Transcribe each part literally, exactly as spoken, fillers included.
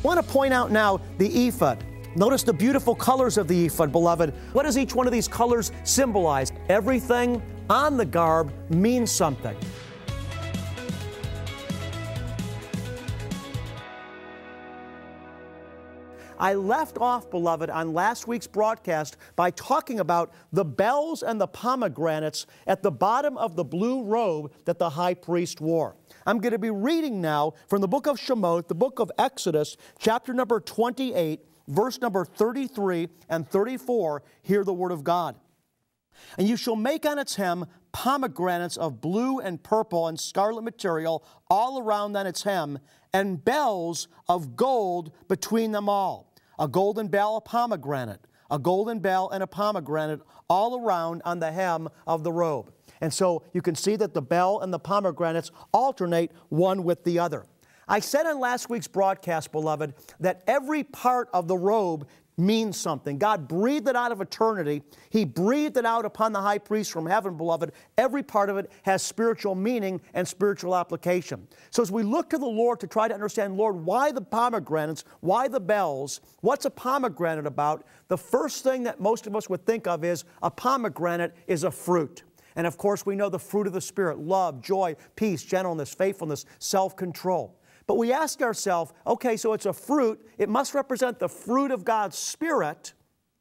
I want to point out now the ephod. Notice the beautiful colors of the ephod, beloved. What does each one of these colors symbolize? Everything on the garb means something. I left off, beloved, on last week's broadcast by talking about the bells and the pomegranates at the bottom of the blue robe that the high priest wore. I'm going to be reading now from the book of Shemot, the book of Exodus, chapter number twenty-eight, verse number thirty-three and thirty-four. Hear the word of God. And you shall make on its hem pomegranates of blue and purple and scarlet material all around on its hem, and bells of gold between them all. A golden bell, a pomegranate, a golden bell and a pomegranate all around on the hem of the robe. And so you can see that the bell and the pomegranates alternate one with the other. I said on last week's broadcast, beloved, that every part of the robe means something. God breathed it out of eternity. He breathed it out upon the high priest from heaven, beloved. Every part of it has spiritual meaning and spiritual application. So as we look to the Lord to try to understand, Lord, why the pomegranates? Why the bells? What's a pomegranate about? The first thing that most of us would think of is a pomegranate is a fruit. And of course, we know the fruit of the Spirit: love, joy, peace, gentleness, faithfulness, self-control. But we ask ourselves, okay, so it's a fruit. It must represent the fruit of God's Spirit.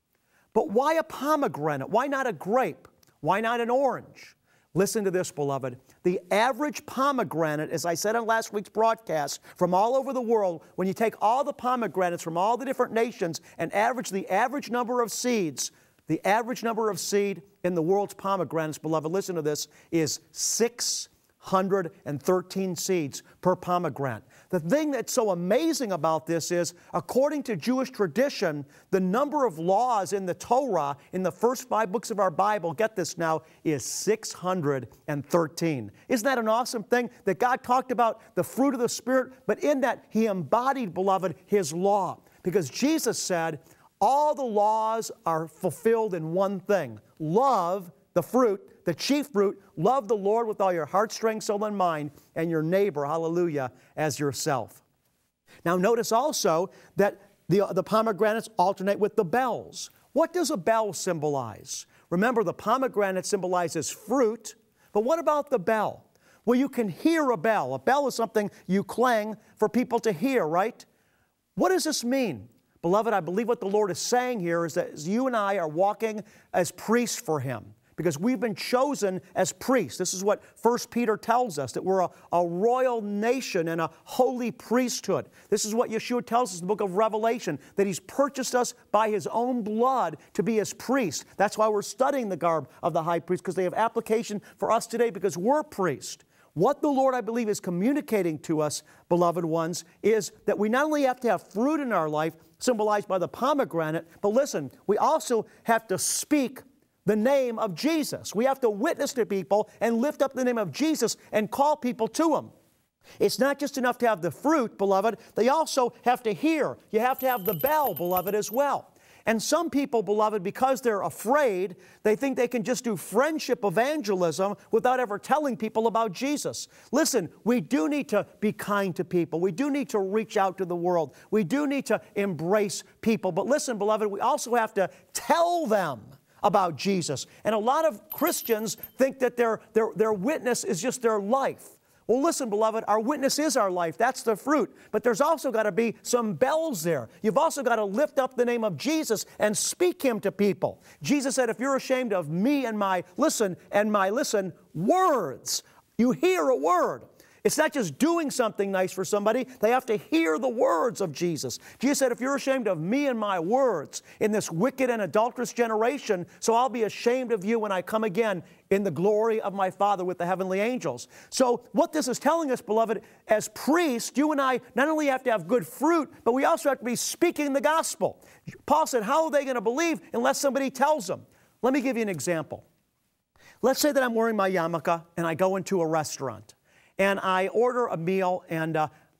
But why a pomegranate? Why not a grape? Why not an orange? Listen to this, beloved. The average pomegranate, as I said on last week's broadcast, from all over the world, when you take all the pomegranates from all the different nations and average the average number of seeds, the average number of seed in the world's pomegranates, beloved, listen to this, is six hundred thirteen seeds per pomegranate. The thing that's so amazing about this is, according to Jewish tradition, the number of laws in the Torah, in the first five books of our Bible, get this now, is six hundred thirteen. Isn't that an awesome thing? That God talked about the fruit of the Spirit, but in that He embodied, beloved, His law. Because Jesus said, all the laws are fulfilled in one thing: love, the fruit, the chief fruit, love the Lord with all your heart, strength, soul, and mind, and your neighbor, hallelujah, as yourself. Now notice also that the, the pomegranates alternate with the bells. What does a bell symbolize? Remember, the pomegranate symbolizes fruit, but what about the bell? Well, you can hear a bell. A bell is something you clang for people to hear, right? What does this mean? Beloved, I believe what the Lord is saying here is that you and I are walking as priests for Him, because we've been chosen as priests. This is what First Peter tells us, that we're a, a royal nation and a holy priesthood. This is what Yeshua tells us in the book of Revelation, that He's purchased us by His own blood to be His priests. That's why we're studying the garb of the high priest, because they have application for us today, because we're priests. What the Lord, I believe, is communicating to us, beloved ones, is that we not only have to have fruit in our life, symbolized by the pomegranate, but listen, we also have to speak the name of Jesus. We have to witness to people and lift up the name of Jesus and call people to Him. It's not just enough to have the fruit, beloved. They also have to hear. You have to have the bell, beloved, as well. And some people, beloved, because they're afraid, they think they can just do friendship evangelism without ever telling people about Jesus. Listen, we do need to be kind to people. We do need to reach out to the world. We do need to embrace people. But listen, beloved, we also have to tell them about Jesus. And a lot of Christians think that their, their, their witness is just their life. Well, listen, beloved, our witness is our life. That's the fruit. But there's also got to be some bells there. You've also got to lift up the name of Jesus and speak Him to people. Jesus said, if you're ashamed of me and my, listen, and my, listen, words, you hear a word. It's not just doing something nice for somebody. They have to hear the words of Jesus. Jesus said, if you're ashamed of me and my words in this wicked and adulterous generation, so I'll be ashamed of you when I come again in the glory of my Father with the heavenly angels. So what this is telling us, beloved, as priests, you and I not only have to have good fruit, but we also have to be speaking the gospel. Paul said, how are they going to believe unless somebody tells them? Let me give you an example. Let's say that I'm wearing my yarmulke and I go into a restaurant. And I order a meal, and uh,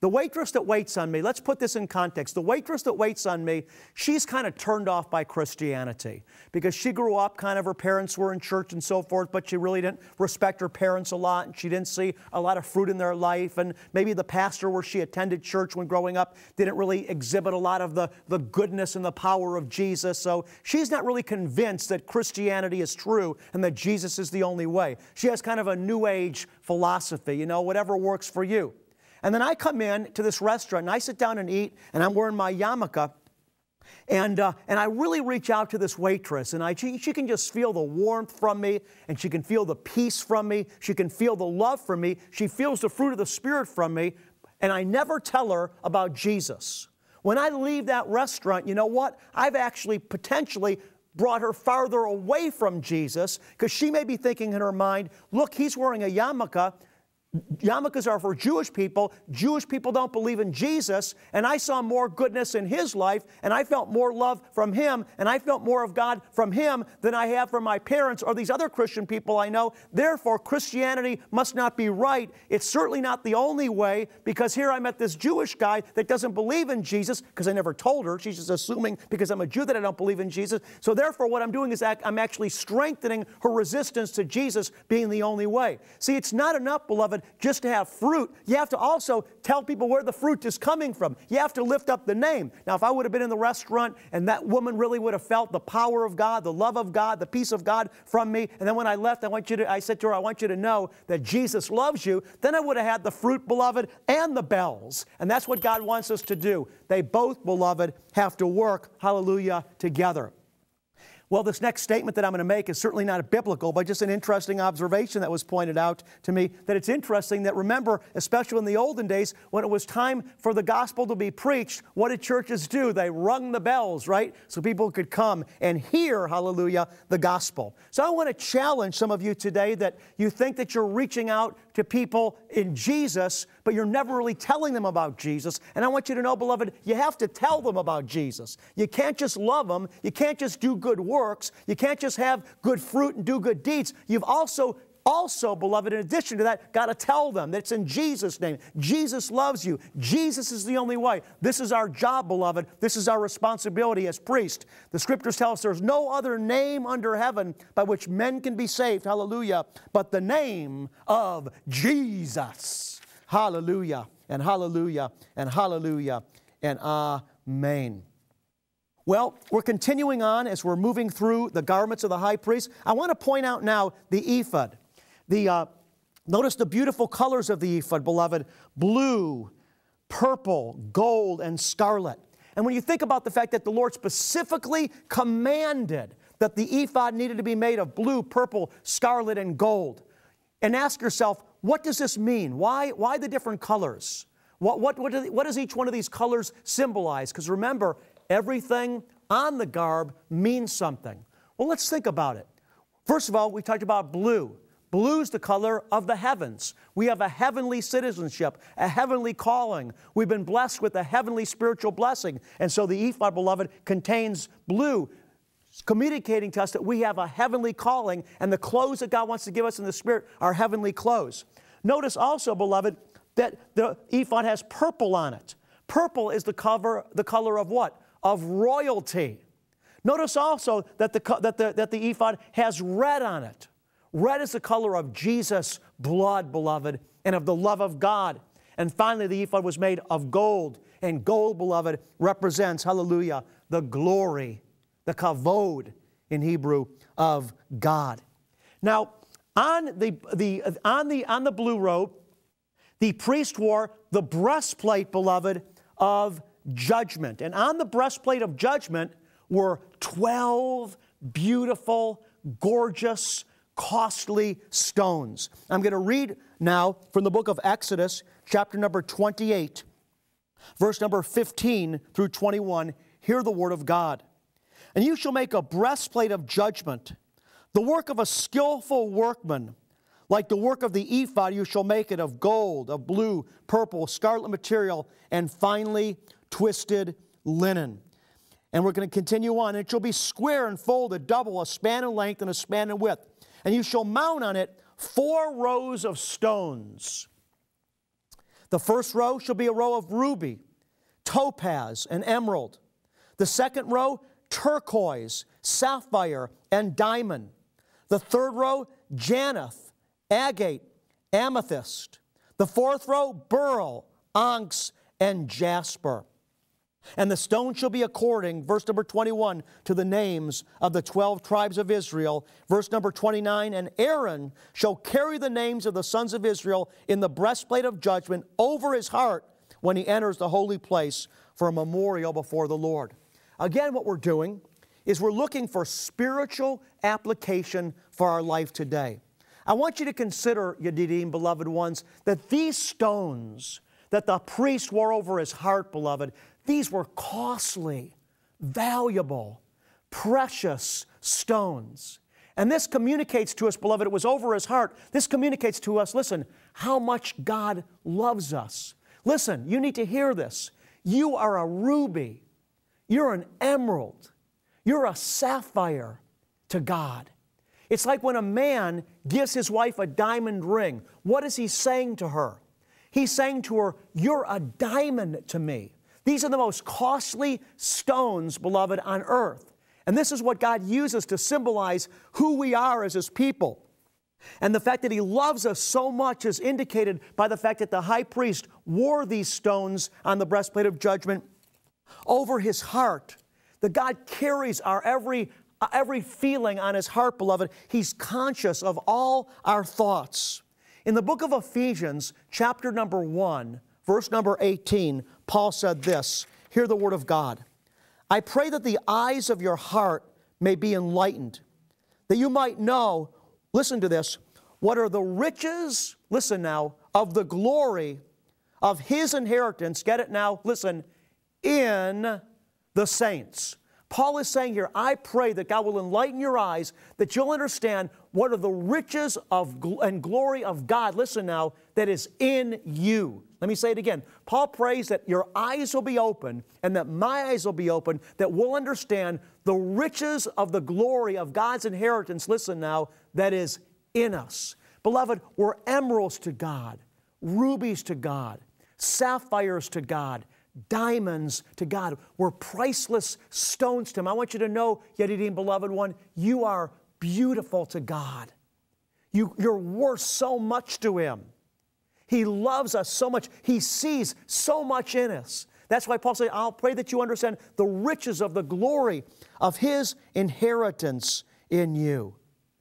The waitress that waits on me, let's put this in context. The waitress that waits on me, she's kind of turned off by Christianity because she grew up, kind of her parents were in church and so forth, but she really didn't respect her parents a lot, and she didn't see a lot of fruit in their life, and maybe the pastor where she attended church when growing up didn't really exhibit a lot of the, the goodness and the power of Jesus, so she's not really convinced that Christianity is true and that Jesus is the only way. She has kind of a New Age philosophy, you know, whatever works for you. And then I come in to this restaurant, and I sit down and eat, and I'm wearing my yarmulke, and, uh, and I really reach out to this waitress, and I, she, she can just feel the warmth from me, and she can feel the peace from me, she can feel the love from me, she feels the fruit of the Spirit from me, and I never tell her about Jesus. When I leave that restaurant, you know what? I've actually potentially brought her farther away from Jesus, because she may be thinking in her mind, look, he's wearing a yarmulke. Yarmulkes are for Jewish people. Jewish people don't believe in Jesus, and I saw more goodness in his life, and I felt more love from him, and I felt more of God from him than I have from my parents or these other Christian people I know. Therefore, Christianity must not be right. It's certainly not the only way, because here I met this Jewish guy that doesn't believe in Jesus, because I never told her. She's just assuming because I'm a Jew that I don't believe in Jesus. So therefore, what I'm doing is I'm actually strengthening her resistance to Jesus being the only way. See, it's not enough, beloved, just to have fruit. You have to also tell people where the fruit is coming from. You have to lift up the name. Now, if I would have been in the restaurant and that woman really would have felt the power of God, the love of God, the peace of God from me, and then when I left, I want you to, I said to her, I want you to know that Jesus loves you, then I would have had the fruit, beloved, and the bells. And that's what God wants us to do. They both, beloved, have to work, hallelujah, together. Well, this next statement that I'm going to make is certainly not biblical, but just an interesting observation that was pointed out to me, that it's interesting that, remember, especially in the olden days, when it was time for the gospel to be preached, what did churches do? They rung the bells, right? So people could come and hear, hallelujah, the gospel. So I want to challenge some of you today that you think that you're reaching out to people in Jesus, but you're never really telling them about Jesus. And I want you to know, beloved, you have to tell them about Jesus. You can't just love them. You can't just do good works. You can't just have good fruit and do good deeds. You've also Also, beloved, in addition to that, got to tell them that it's in Jesus' name. Jesus loves you. Jesus is the only way. This is our job, beloved. This is our responsibility as priests. The Scriptures tell us there's no other name under heaven by which men can be saved, hallelujah, but the name of Jesus. Hallelujah, and hallelujah, and hallelujah, and amen. Well, we're continuing on as we're moving through the garments of the high priest. I want to point out now the ephod. The, uh, notice the beautiful colors of the ephod, beloved. Blue, purple, gold, and scarlet. And when you think about the fact that the Lord specifically commanded that the ephod needed to be made of blue, purple, scarlet, and gold, and ask yourself, what does this mean? Why, why the different colors? What, what, what, do, what does each one of these colors symbolize? Because remember, everything on the garb means something. Well, let's think about it. First of all, we talked about blue. Blue is the color of the heavens. We have a heavenly citizenship, a heavenly calling. We've been blessed with a heavenly spiritual blessing. And so the ephod, beloved, contains blue, communicating to us that we have a heavenly calling, and the clothes that God wants to give us in the Spirit are heavenly clothes. Notice also, beloved, that the ephod has purple on it. Purple is the, cover, the color of what? Of royalty. Notice also that the, that, the, that the ephod has red on it. Red is the color of Jesus' blood, beloved, and of the love of God. And finally, the ephod was made of gold. And gold, beloved, represents, hallelujah, the glory, the kavod in Hebrew, of God. Now, on the, the, on the, on the blue robe, the priest wore the breastplate, beloved, of judgment. And on the breastplate of judgment were twelve beautiful, gorgeous, costly stones. I'm going to read now from the book of Exodus, chapter number twenty-eight, verse number fifteen through twenty-one. Hear the word of God. And you shall make a breastplate of judgment, the work of a skillful workman. Like the work of the ephod, you shall make it of gold, of blue, purple, scarlet material, and finely twisted linen. And we're going to continue on. It shall be square and folded, double, a span in length and a span in width. And you shall mount on it four rows of stones. The first row shall be a row of ruby, topaz, and emerald. The second row, turquoise, sapphire, and diamond. The third row, jacinth, agate, amethyst. The fourth row, beryl, onyx, and jasper. And the stone shall be according, verse number twenty-one, to the names of the twelve tribes of Israel. Verse number twenty-nine, and Aaron shall carry the names of the sons of Israel in the breastplate of judgment over his heart when he enters the holy place for a memorial before the Lord. Again, what we're doing is we're looking for spiritual application for our life today. I want you to consider, Yedidim, beloved ones, that these stones that the priest wore over his heart, beloved, these were costly, valuable, precious stones. And this communicates to us, beloved, it was over his heart. This communicates to us, listen, how much God loves us. Listen, you need to hear this. You are a ruby. You're an emerald. You're a sapphire to God. It's like when a man gives his wife a diamond ring. What is he saying to her? He's saying to her, you're a diamond to me. These are the most costly stones, beloved, on earth. And this is what God uses to symbolize who we are as His people. And the fact that He loves us so much is indicated by the fact that the high priest wore these stones on the breastplate of judgment over his heart. That God carries our every, every feeling on His heart, beloved. He's conscious of all our thoughts. In the book of Ephesians, chapter number one, verse number eighteen, Paul said this. Hear the word of God. I pray that the eyes of your heart may be enlightened, that you might know, listen to this, what are the riches, listen now, of the glory of His inheritance, get it now, listen, in the saints. Paul is saying here, I pray that God will enlighten your eyes, that you'll understand what are the riches of gl- and glory of God, listen now, that is in you. Let me say it again. Paul prays that your eyes will be open and that my eyes will be open, that we'll understand the riches of the glory of God's inheritance, listen now, that is in us. Beloved, we're emeralds to God, rubies to God, sapphires to God, diamonds to God. We're priceless stones to Him. I want you to know, Yedidim, beloved one, you are beautiful to God. You, you're worth so much to Him. He loves us so much. He sees so much in us. That's why Paul said, I'll pray that you understand the riches of the glory of His inheritance in you.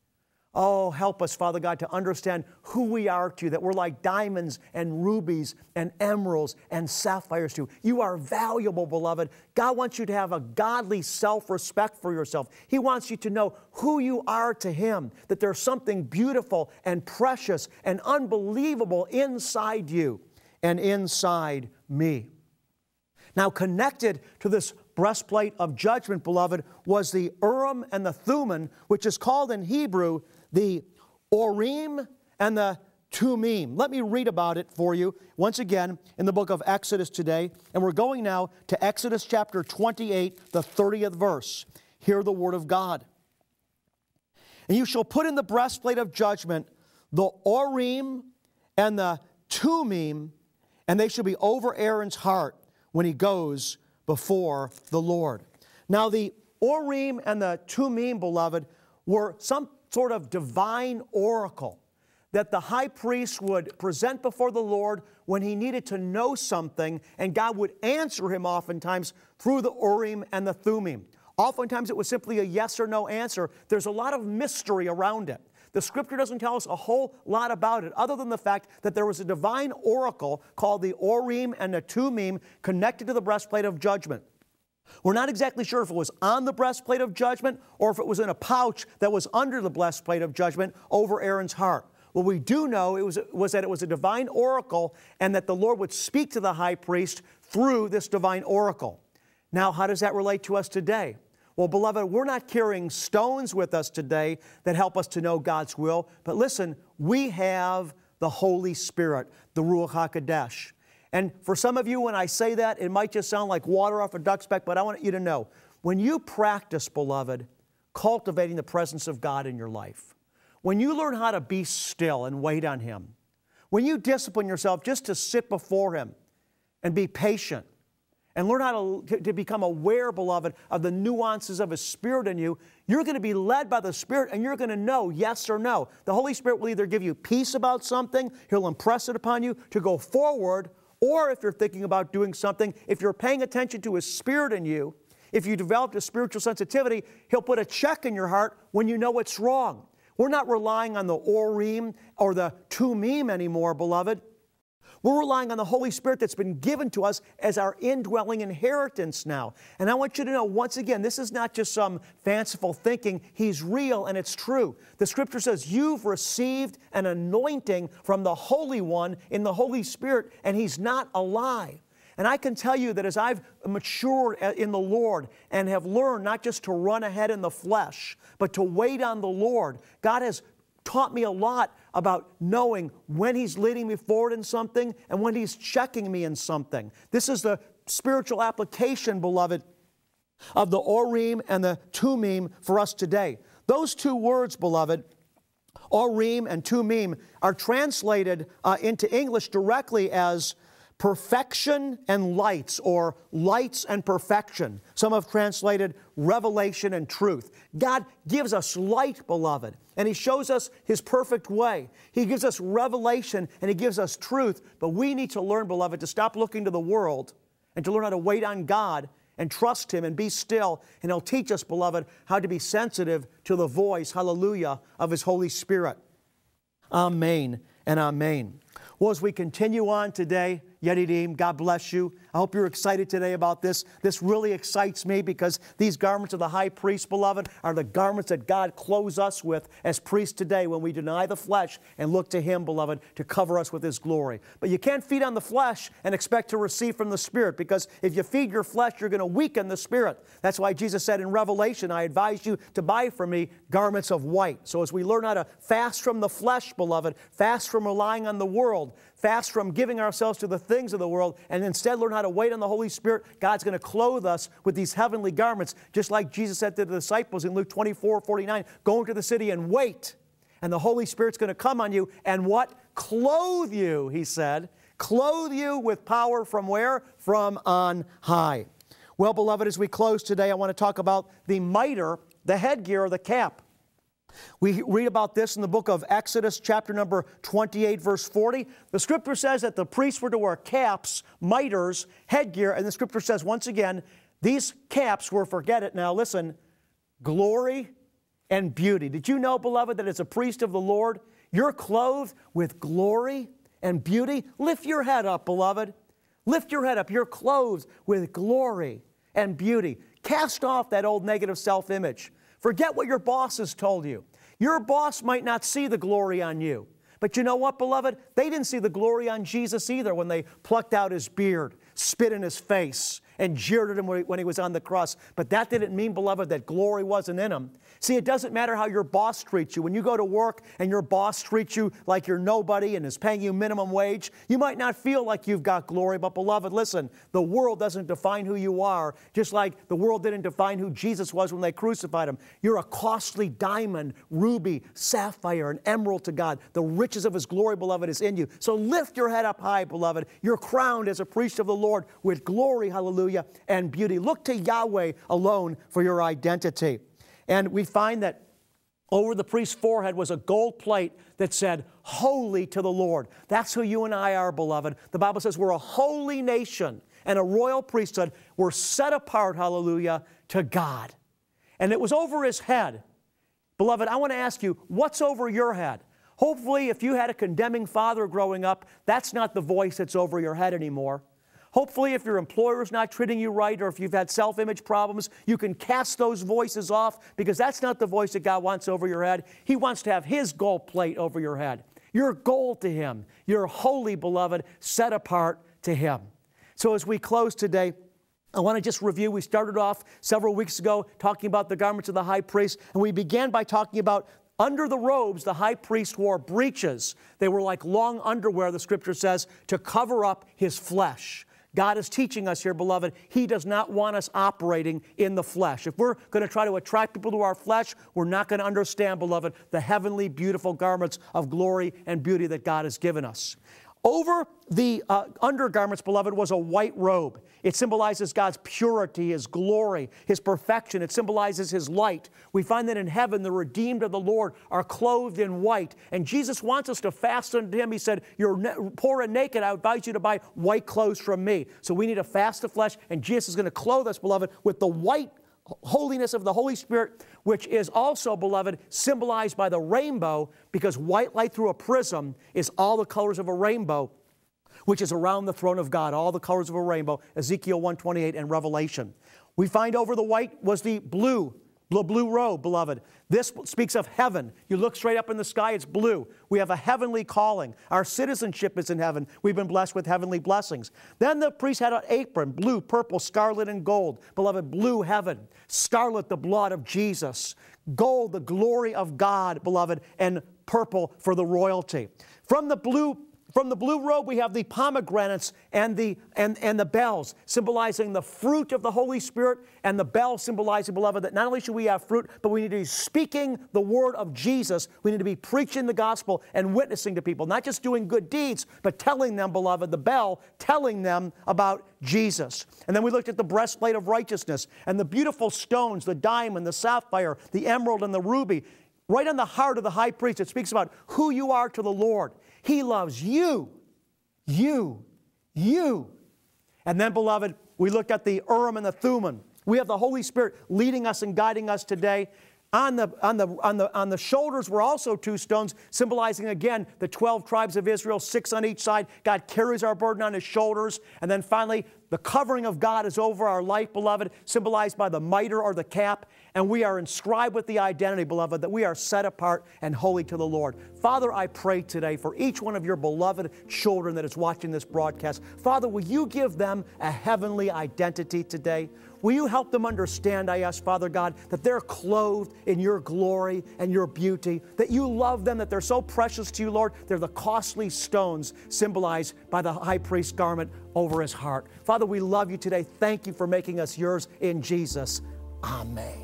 Oh, help us, Father God, to understand who we are to you, that we're like diamonds and rubies and emeralds and sapphires to you. You are valuable, beloved. God wants you to have a godly self-respect for yourself. He wants you to know who you are to Him, that there's something beautiful and precious and unbelievable inside you and inside me. Now, connected to this breastplate of judgment, beloved, was the Urim and the Thummim, which is called in Hebrew the Urim and the Thummim. Let me read about it for you once again in the book of Exodus today. And we're going now to Exodus chapter twenty-eight, the thirtieth verse. Hear the word of God. And you shall put in the breastplate of judgment the Urim and the Thummim, and they shall be over Aaron's heart when he goes before the Lord. Now the Urim and the Thummim, beloved, were some sort of divine oracle that the high priest would present before the Lord when he needed to know something, and God would answer him oftentimes through the Urim and the Thummim. Oftentimes it was simply a yes or no answer. There's a lot of mystery around it. The Scripture doesn't tell us a whole lot about it other than the fact that there was a divine oracle called the Urim and the Thummim connected to the breastplate of judgment. We're not exactly sure if it was on the breastplate of judgment or if it was in a pouch that was under the breastplate of judgment over Aaron's heart. What we do know it was, was that it was a divine oracle and that the Lord would speak to the high priest through this divine oracle. Now, how does that relate to us today? Well, beloved, we're not carrying stones with us today that help us to know God's will, but listen, we have the Holy Spirit, the Ruach HaKodesh. And for some of you, when I say that, it might just sound like water off a duck's back, but I want you to know, when you practice, beloved, cultivating the presence of God in your life, when you learn how to be still and wait on Him, when you discipline yourself just to sit before Him and be patient and learn how to, to become aware, beloved, of the nuances of His Spirit in you, you're going to be led by the Spirit and you're going to know yes or no. The Holy Spirit will either give you peace about something, He'll impress it upon you to go forward, or if you're thinking about doing something, if you're paying attention to His Spirit in you, if you developed a spiritual sensitivity, He'll put a check in your heart when you know it's wrong. We're not relying on the Urim or the Tumim anymore, beloved. We're relying on the Holy Spirit that's been given to us as our indwelling inheritance now. And I want you to know, once again, this is not just some fanciful thinking. He's real and it's true. The Scripture says you've received an anointing from the Holy One in the Holy Spirit, and He's not a lie. And I can tell you that as I've matured in the Lord and have learned not just to run ahead in the flesh, but to wait on the Lord, God has taught me a lot about knowing when He's leading me forward in something and when He's checking me in something. This is the spiritual application, beloved, of the Urim and the Tumim for us today. Those two words, beloved, Urim and Tumim, are translated uh, into English directly as perfection and lights, or lights and perfection. Some have translated revelation and truth. God gives us light, beloved, and He shows us His perfect way. He gives us revelation and He gives us truth, but we need to learn, beloved, to stop looking to the world and to learn how to wait on God and trust Him and be still, and He'll teach us, beloved, how to be sensitive to the voice, hallelujah, of His Holy Spirit. Amen and amen. Well, as we continue on today, Yedidim, God bless you. I hope you're excited today about this. This really excites me because these garments of the high priest, beloved, are the garments that God clothes us with as priests today when we deny the flesh and look to Him, beloved, to cover us with His glory. But you can't feed on the flesh and expect to receive from the Spirit, because if you feed your flesh, you're going to weaken the Spirit. That's why Jesus said in Revelation, I advise you to buy from me garments of white. So as we learn how to fast from the flesh, beloved, fast from relying on the world, fast from giving ourselves to the things of the world, and instead learn how to wait on the Holy Spirit, God's going to clothe us with these heavenly garments, just like Jesus said to the disciples in Luke twenty-four forty-nine, go into the city and wait, and the Holy Spirit's going to come on you, and what? Clothe you, He said. Clothe you with power from where? From on high. Well, beloved, as we close today, I want to talk about the mitre, the headgear, or the cap. We read about this in the book of Exodus, chapter number twenty-eight, verse forty. The Scripture says that the priests were to wear caps, mitres, headgear, and the Scripture says, once again, these caps were, forget it now, listen, glory and beauty. Did you know, beloved, that as a priest of the Lord, you're clothed with glory and beauty? Lift your head up, beloved. Lift your head up. You're clothed with glory and beauty. Cast off that old negative self-image. Forget what your boss has told you. Your boss might not see the glory on you. But you know what, beloved? They didn't see the glory on Jesus either when they plucked out His beard, spit in His face, and jeered at Him when He was on the cross. But that didn't mean, beloved, that glory wasn't in Him. See, it doesn't matter how your boss treats you. When you go to work and your boss treats you like you're nobody and is paying you minimum wage, you might not feel like you've got glory. But, beloved, listen, the world doesn't define who you are, just like the world didn't define who Jesus was when they crucified Him. You're a costly diamond, ruby, sapphire, and emerald to God. The riches of His glory, beloved, is in you. So lift your head up high, beloved. You're crowned as a priest of the Lord with glory, hallelujah, and beauty. Look to Yahweh alone for your identity. And we find that over the priest's forehead was a gold plate that said, holy to the Lord. That's who you and I are, beloved. The Bible says we're a holy nation and a royal priesthood. We're set apart, hallelujah, to God. And it was over his head. Beloved, I want to ask you, what's over your head? Hopefully, if you had a condemning father growing up, that's not the voice that's over your head anymore. Hopefully, if your employer's not treating you right, or if you've had self-image problems, you can cast those voices off, because that's not the voice that God wants over your head. He wants to have His gold plate over your head. You're gold to Him. You're holy, beloved, set apart to Him. So as we close today, I want to just review. We started off several weeks ago talking about the garments of the high priest, and we began by talking about under the robes, the high priest wore breeches. They were like long underwear, the Scripture says, to cover up his flesh. God is teaching us here, beloved, He does not want us operating in the flesh. If we're going to try to attract people to our flesh, we're not going to understand, beloved, the heavenly, beautiful garments of glory and beauty that God has given us. Over the uh, undergarments, beloved, was a white robe. It symbolizes God's purity, His glory, His perfection. It symbolizes His light. We find that in heaven, the redeemed of the Lord are clothed in white. And Jesus wants us to fast unto Him. He said, you're poor and naked. I advise you to buy white clothes from me. So we need to fast the flesh, and Jesus is going to clothe us, beloved, with the white holiness of the Holy Spirit, which is also, beloved, symbolized by the rainbow, because white light through a prism is all the colors of a rainbow, which is around the throne of God, all the colors of a rainbow, Ezekiel one twenty-eight and Revelation. We find over the white was the blue, the blue robe, beloved. This speaks of heaven. You look straight up in the sky, it's blue. We have a heavenly calling. Our citizenship is in heaven. We've been blessed with heavenly blessings. Then the priest had an apron, blue, purple, scarlet, and gold. Beloved, blue heaven, scarlet, the blood of Jesus, gold, the glory of God, beloved, and purple for the royalty. From the blue From the blue robe, we have the pomegranates and the, and, and the bells, symbolizing the fruit of the Holy Spirit, and the bells symbolizing, beloved, that not only should we have fruit, but we need to be speaking the word of Jesus. We need to be preaching the gospel and witnessing to people, not just doing good deeds, but telling them, beloved, the bell, telling them about Jesus. And then we looked at the breastplate of righteousness and the beautiful stones, the diamond, the sapphire, the emerald, and the ruby. Right on the heart of the high priest, it speaks about who you are to the Lord. He loves you, you, you. And then, beloved, we looked at the Urim and the Thummim. We have the Holy Spirit leading us and guiding us today. On the, on, the, on, the, on the shoulders were also two stones, symbolizing, again, the twelve tribes of Israel, six on each side. God carries our burden on His shoulders. And then finally, the covering of God is over our life, beloved, symbolized by the mitre or the cap. And we are inscribed with the identity, beloved, that we are set apart and holy to the Lord. Father, I pray today for each one of your beloved children that is watching this broadcast. Father, will you give them a heavenly identity today? Will you help them understand, I ask, Father God, that they're clothed in your glory and your beauty, that you love them, that they're so precious to you, Lord. They're the costly stones symbolized by the high priest's garment over his heart. Father, we love you today. Thank you for making us yours in Jesus. Amen.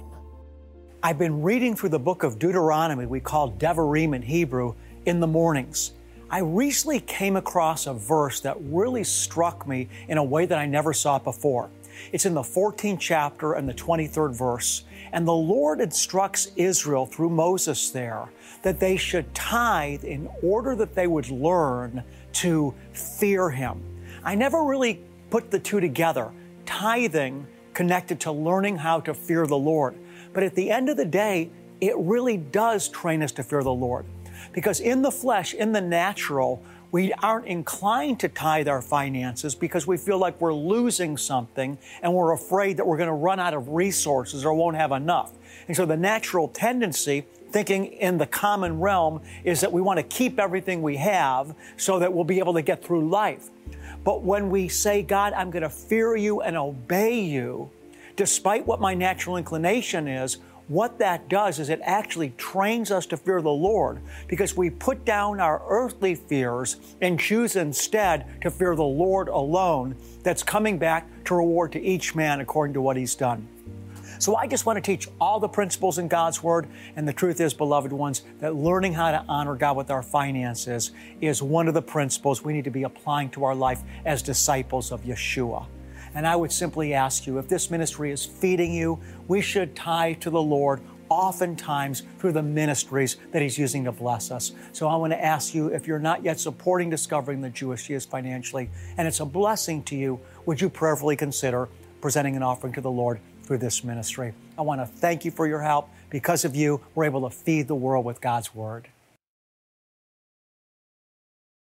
I've been reading through the book of Deuteronomy, we call Devarim in Hebrew, in the mornings. I recently came across a verse that really struck me in a way that I never saw it before. It's in the fourteenth chapter and the twenty-third verse. And the Lord instructs Israel through Moses there that they should tithe in order that they would learn to fear Him. I never really put the two together, tithing connected to learning how to fear the Lord. But at the end of the day, it really does train us to fear the Lord. Because in the flesh, in the natural, we aren't inclined to tithe our finances because we feel like we're losing something and we're afraid that we're going to run out of resources or won't have enough. And so the natural tendency, thinking in the common realm, is that we want to keep everything we have so that we'll be able to get through life. But when we say, God, I'm going to fear you and obey you, despite what my natural inclination is, what that does is it actually trains us to fear the Lord, because we put down our earthly fears and choose instead to fear the Lord alone, that's coming back to reward to each man according to what he's done. So I just want to teach all the principles in God's Word, and the truth is, beloved ones, that learning how to honor God with our finances is one of the principles we need to be applying to our life as disciples of Yeshua. And I would simply ask you, if this ministry is feeding you, we should tithe to the Lord oftentimes through the ministries that He's using to bless us. So I want to ask you, if you're not yet supporting Discovering the Jewish He Is financially, and it's a blessing to you, would you prayerfully consider presenting an offering to the Lord through this ministry? I want to thank you for your help. Because of you, we're able to feed the world with God's Word.